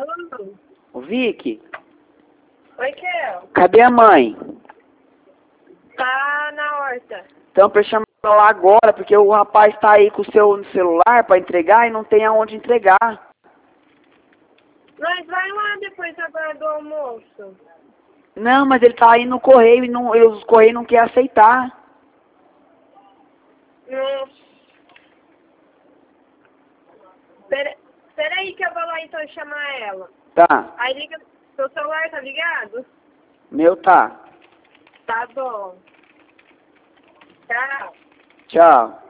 Alô? Ô, Vicky, Oi, Kel. cadê a mãe? Tá na horta. Então, pra eu chamar ela lá agora, porque o rapaz tá aí com o seu celular pra entregar e não tem aonde entregar. Nós vai lá depois agora do almoço. Não, mas ele tá aí no correio e não, os correios não querem aceitar. Pera aí que eu vou lá então chamar ela. Tá, Aí liga. Seu celular tá ligado? meu tá. Tá bom. Tchau. Tchau.